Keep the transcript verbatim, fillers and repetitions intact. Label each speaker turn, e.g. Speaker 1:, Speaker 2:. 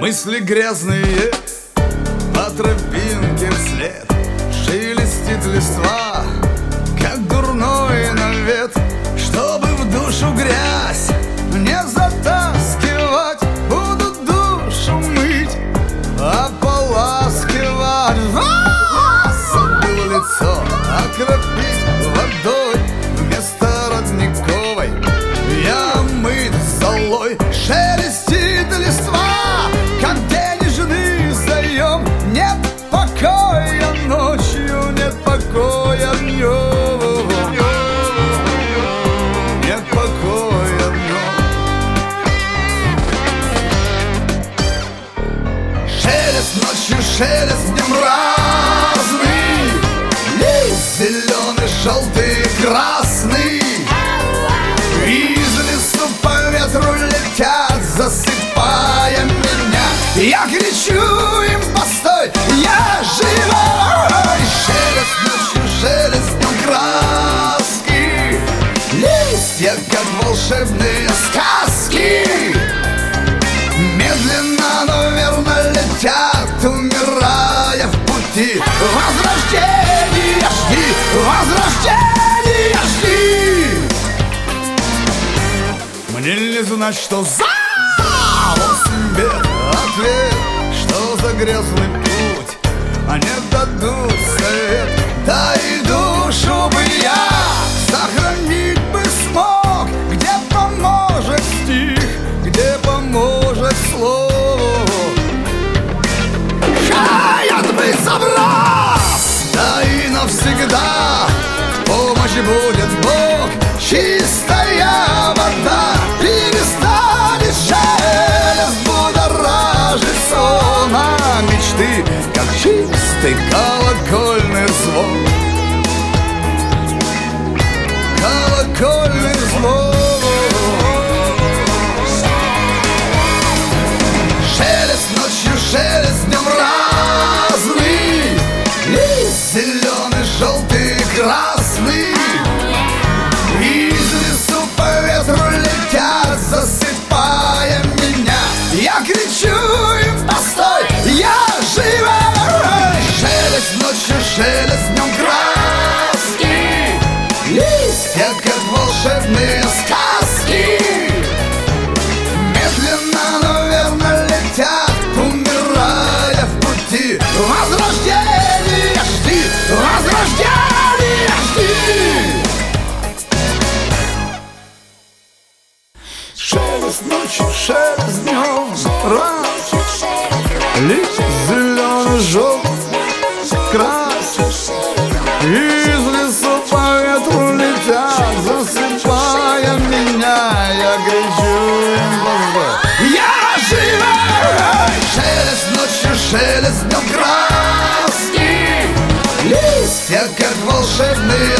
Speaker 1: Мысли грязные по тропинке вслед, шелестит листва, как дурной навет. Чтобы в душу грязь не затаскивать, буду душу мыть, ополаскивать. Забыл лицо окропить водой вместо родниковой, я мыть золой. Шелестит листва, как денежный заем, нет покоя ночью, нет покоя днем, нет покоя днем. Шелест ночью, шелест днем разный, лист зеленый, желтый, красный. Из лесу по ветру летят, засыпая меня. Я кричу им: постой, я живой! Шелест ночью, шелест днем краски, листья, как волшебные сказки, медленно, но верно летят, умирая в пути. Возрождение жди, возрождение жди. Мне не знать, что за восемь бед ответ, что за грязный путь, они дадут совет. Да и душу бы я сохранить бы смог, где поможет стих, где поможет слово. Хаят бы заброс, да и навсегда в помощи будет Бог. Чистая вода перестанет шелест будоражить сон, а мечты, как чистый колокольный звон, колокольный звон. Шелест ночью, шелест днем разный, лист зеленый, желтый, красный. Из лесу по ветру летят, засыпая меня. Я кричу им: постой, я живой! Шелест ночью, шелест днем краски, листья, как волшебные сказки, медленно, но верно летят, умирая в пути. Возрождение жди, возрождение жди. Шелест ночью, шелест днем раз, лист зеленый, желтый, красный. Из лесу по ветру летят, засыпая меня. Я кричу им: постой, я живой! Шелест ночью, шелест днем краски, листья, как волшебные